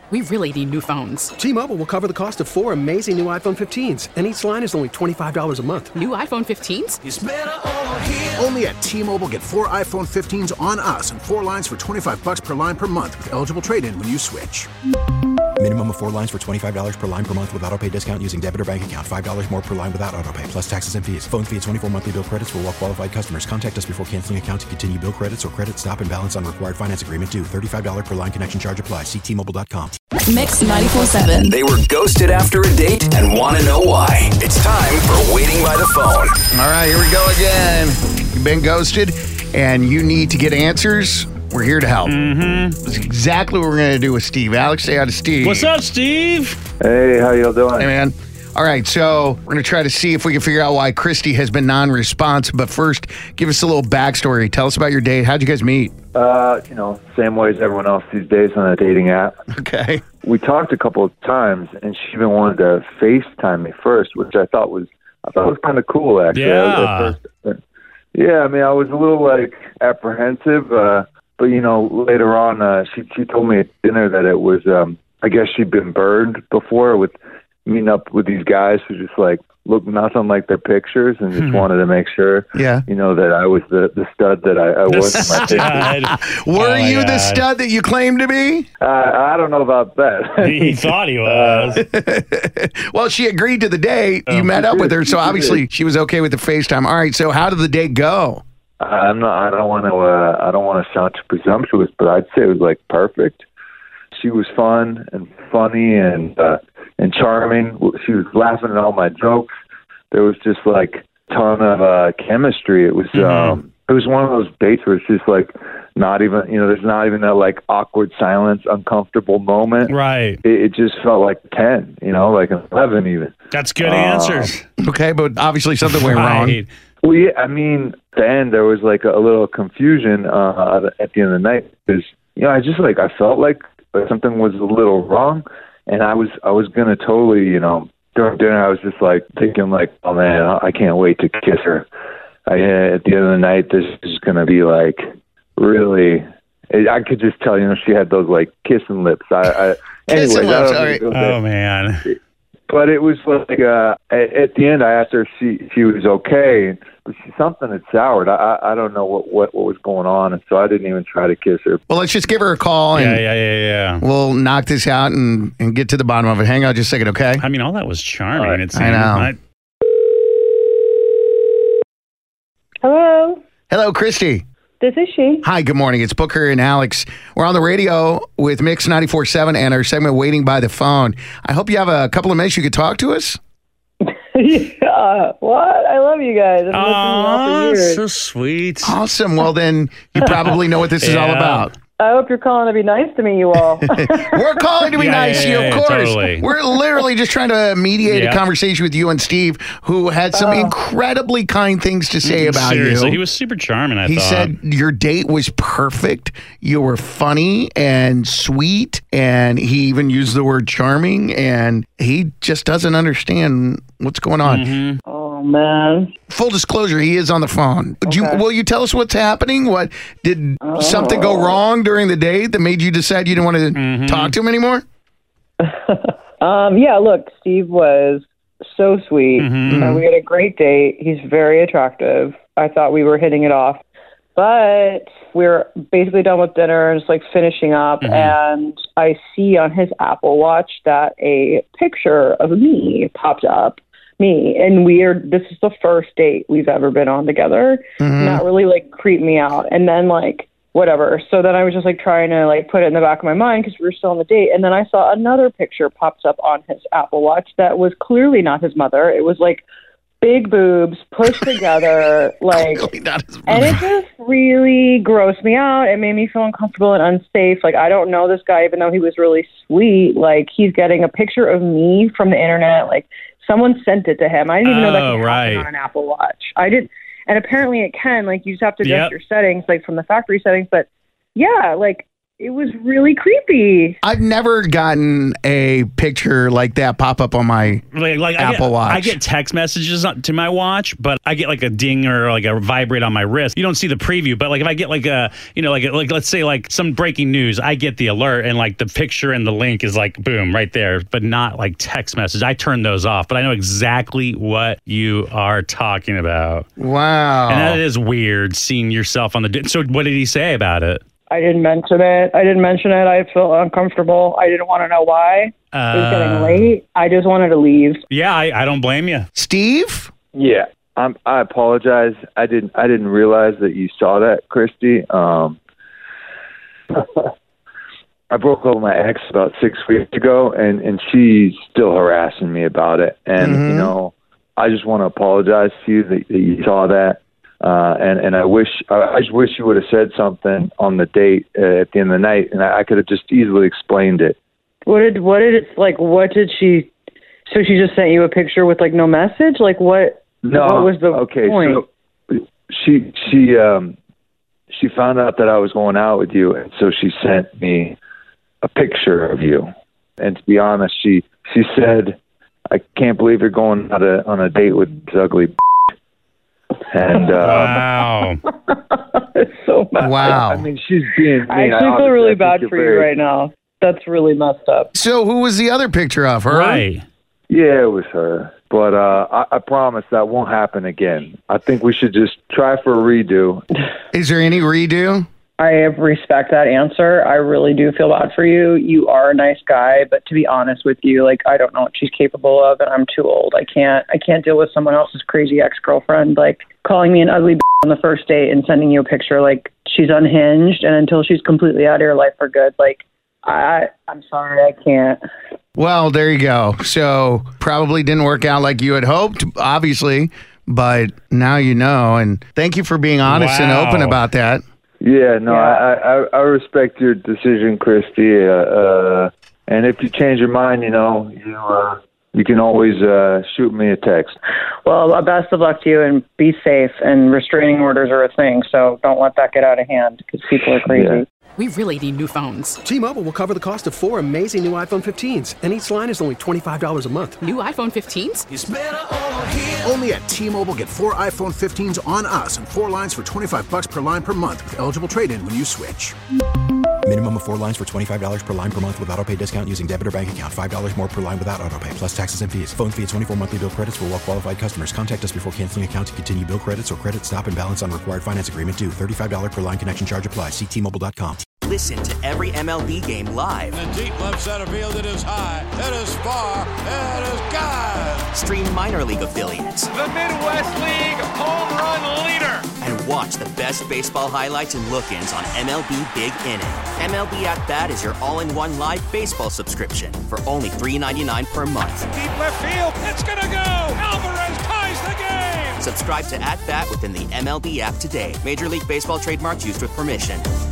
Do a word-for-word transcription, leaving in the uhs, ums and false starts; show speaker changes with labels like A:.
A: we really need new phones.
B: T-Mobile will cover the cost of four amazing new iPhone fifteens, and each line is only twenty-five dollars a month.
A: New iPhone fifteens?
C: It's better over here.
D: Only at T-Mobile, get four iPhone fifteens on us and four lines for twenty-five dollars per line per month with eligible trade-in when you switch.
E: Minimum of four lines for twenty-five dollars per line per month with autopay discount using debit or bank account. five dollars more per line without autopay, plus taxes and fees. Phone fee at twenty-four monthly bill credits for well-qualified customers. Contact us before canceling account to continue bill credits or credit stop and balance on required finance agreement due. thirty-five dollars per line connection charge applies. See T Mobile dot com.
F: Mix ninety-four seven.
C: They were ghosted after a date and want to know why. It's time for Waiting by the Phone.
G: All right, here we go again. You've been ghosted and you need to get answers. We're here to help.
H: Mm-hmm.
G: That's exactly what we're going to do with Steve. Alex, say hi to Steve.
H: What's up, Steve?
I: Hey, how y'all doing?
G: Hey, man. All right, so we're going to try to see if we can figure out why Christy has been non-responsive. But first, give us a little backstory. Tell us about your date. How'd you guys meet?
I: Uh, you know, same way as everyone else these days on a dating app.
G: Okay.
I: We talked a couple of times, and she even wanted to FaceTime me first, which I thought was I thought was kind of cool, actually.
H: Yeah.
I: First, yeah, I mean, I was a little, like, apprehensive, uh, but, you know, later on, uh, she, she told me at dinner that it was, um, I guess she'd been burned before with meeting up with these guys who just, like, looked nothing like their pictures and just wanted to make sure,
G: yeah.
I: you know, that I was the, the stud that I, I was in my pictures.
G: Were
H: Oh,
G: you
H: my
G: the
H: God.
G: stud that you claimed to be?
I: Uh, I don't know about that.
H: He thought he was.
G: Well, she agreed to the date. You
H: Oh.
G: met up with her, so
I: She did.
G: obviously she was okay with the FaceTime. All right, so how did the date go?
I: I'm not. I don't want to. Uh, I don't want to sound too presumptuous, but I'd say it was like perfect. She was fun and funny and uh, and charming. She was laughing at all my jokes. There was just like a ton of uh, chemistry. It was.
H: Mm-hmm.
I: Um, it was one of those dates where it's just like not even. You know, there's not even that like awkward silence, uncomfortable moment.
H: Right.
I: It, it just felt like ten. You know, like an eleven even.
H: That's good
I: Uh,
H: answers.
G: Okay, but obviously something went wrong.
H: Right.
I: Well, yeah, I mean, at the end there was like a, a little confusion uh, at the end of the night because you know I just like I felt like something was a little wrong, and I was I was gonna totally you know during dinner I was just like thinking like oh man I can't wait to kiss her. I, at the end of the night this is gonna be like really. I could just tell you know she had those like kissing lips. I, I
G: Kissing
I: anyways, I
G: lips,
I: don't
G: all
I: think
G: right.
I: it was
H: Oh, man.
I: But it was like uh, at, at the end, I asked her if she she was okay, but she, something had soured. I I I don't know what, what what was going on, and so I didn't even try to kiss her.
G: Well, let's just give her a call and
H: Yeah, yeah, yeah, yeah.
G: we'll knock this out and, and get to the bottom of it. Hang on just a second, okay?
H: I mean, all that was charming.
I: All right.
H: It
G: I
H: seemed.
G: know.
J: Hello,
G: Hello, Christy.
J: this is she.
G: Hi, good morning. It's Booker and Alex. We're on the radio with Mix ninety-four seven and our segment Waiting by the Phone. I hope you have a couple of minutes you could talk to us.
J: Yeah, what? I love you guys. I've been listening to you all for
H: Oh,
J: years.
H: so sweet.
G: Awesome. Well, then you probably know what this is all
H: Yeah.
G: about.
J: I hope you're calling to be nice to me, you all.
G: We're calling to be
H: Yeah,
G: nice to
H: yeah,
G: you,
H: yeah,
G: of course.
H: totally.
G: We're literally just trying to mediate
H: Yeah.
G: a conversation with you and Steve, who had some
J: Oh.
G: incredibly kind things to say about
H: Seriously,
G: you.
H: he was super charming, I
G: He
H: thought.
G: said your date was perfect. You were funny and sweet, and he even used the word charming, and he just doesn't understand what's going on.
H: Mm-hmm.
J: Oh, man.
G: Full disclosure, he is on the phone. Do you,
J: Okay.
G: will you tell us what's happening? What did something go wrong during the date that made you decide you didn't want to
H: Mm-hmm.
G: talk to him anymore?
J: Um, yeah, look, Steve was so sweet.
H: Mhm.
J: Uh, we had a great date. He's very attractive. I thought we were hitting it off. But we're basically done with dinner and just like finishing up.
H: Mhm.
J: And I see on his Apple Watch that a picture of me popped up. Me. And we're, this is the first date we've ever been on together.
G: Mhm.
J: And that really like creeped me out. And then like, whatever. So then I was just like trying to like put it in the back of my mind because we were still on the date. And then I saw another picture popped up on his Apple Watch that was clearly not his mother. It was like big boobs pushed together, like,
G: Clearly not his
J: and it just really grossed me out. It made me feel uncomfortable and unsafe. Like, I don't know this guy, even though he was really sweet. Like, he's getting a picture of me from the internet. Like, someone sent it to him. I didn't even know that
H: Oh,
J: could
H: right.
J: happen on an Apple Watch. I didn't. And apparently it can. Like, you just have to adjust
H: Yep.
J: your settings, like, from the factory settings. But, yeah, like, It was really creepy.
G: I've never gotten a picture like that pop up on my
H: Like, like I
G: Apple
H: get,
G: Watch.
H: I get text messages on- to my watch, but I get like a ding or like a vibrate on my wrist. You don't see the preview, but like if I get like a, you know, like like let's say like some breaking news, I get the alert and like the picture and the link is like boom right there, but not like text message. I turn those off, but I know exactly what you are talking about.
G: Wow.
H: And that is weird seeing yourself on the. So what did he say about it?
J: I didn't mention it. I didn't mention it. I felt uncomfortable. I didn't want to know why.
H: Uh,
J: it was getting late. I just wanted to leave.
H: Yeah, I, I don't blame you.
G: Steve?
I: Yeah, I'm, I apologize. I didn't. I didn't realize that you saw that, Christy. Um, I broke up with my ex about six weeks ago, and, and she's still harassing me about it. And
G: Mm-hmm.
I: you know, I just want to apologize to you that, that you saw that. Uh, and, and I wish I just wish you would have said something on the date uh, at the end of the night, and I, I could have just easily explained it.
J: What did what did it like? What did she? So she just sent you a picture with like no message. Like what?
I: No,
J: What was the
I: okay,
J: point?
I: so she she um she found out that I was going out with you, and so she sent me a picture of you. And to be honest, she she said, "I can't believe you're going on a on a date with this ugly." And uh,
H: Wow.
J: It's so bad.
G: Wow.
I: I mean, she's being mean.
J: I actually feel
I: obviously,
J: really
I: I think
J: bad
I: you're
J: for you
I: very-
J: right now. That's really messed up.
G: So who was the other picture of her?
H: Right.
I: Yeah, it was her. But uh, I, I promise that won't happen again. I think we should just try for a redo.
G: Is there any redo?
J: I respect that answer. I really do feel bad for you. You are a nice guy, but to be honest with you, like I don't know what she's capable of, and I'm too old. I can't. I can't deal with someone else's crazy ex-girlfriend like calling me an ugly b- on the first date and sending you a picture. Like she's unhinged, and until she's completely out of your life for good, like I, I'm sorry, I can't.
G: Well, there you go. So probably didn't work out like you had hoped, obviously, but now you know. And thank you for being honest and
H: Wow.
G: open about that.
I: Yeah, no,
J: Yeah.
I: I, I I respect your decision, Christy. Uh, uh, and if you change your mind, you know, you uh, you can always uh, shoot me a text.
J: Well, uh, best of luck to you, and be safe. And restraining orders are a thing, so don't let that get out of hand because people are crazy.
I: Yeah.
A: We really need new phones.
B: T-Mobile will cover the cost of four amazing new iPhone fifteens, and each line is only twenty-five dollars a month.
A: New iPhone fifteens?
D: Only at T-Mobile, get four iPhone fifteens on us and four lines for twenty-five bucks per line per month with eligible trade-in when you switch.
E: Minimum of four lines for twenty-five dollars per line per month with auto pay discount using debit or bank account. five dollars more per line without auto pay, plus taxes and fees. Phone fee at twenty-four monthly bill credits for well-qualified customers. Contact us before canceling account to continue bill credits or credit stop and balance on required finance agreement due. thirty-five dollars per line connection charge applies. See T Mobile dot com.
K: Listen to every M L B game live.
L: In the deep left center field, it is high, it is far, it is gone.
K: Stream minor league affiliates.
L: The Midwest League home run leader.
K: And watch the best baseball highlights and look-ins on M L B Big Inning. M L B At Bat is your all-in-one live baseball subscription for only three ninety-nine per month.
L: Deep left field, it's gonna go. Alvarez ties the game.
K: Subscribe to At Bat within the M L B app today. Major League Baseball trademarks used with permission.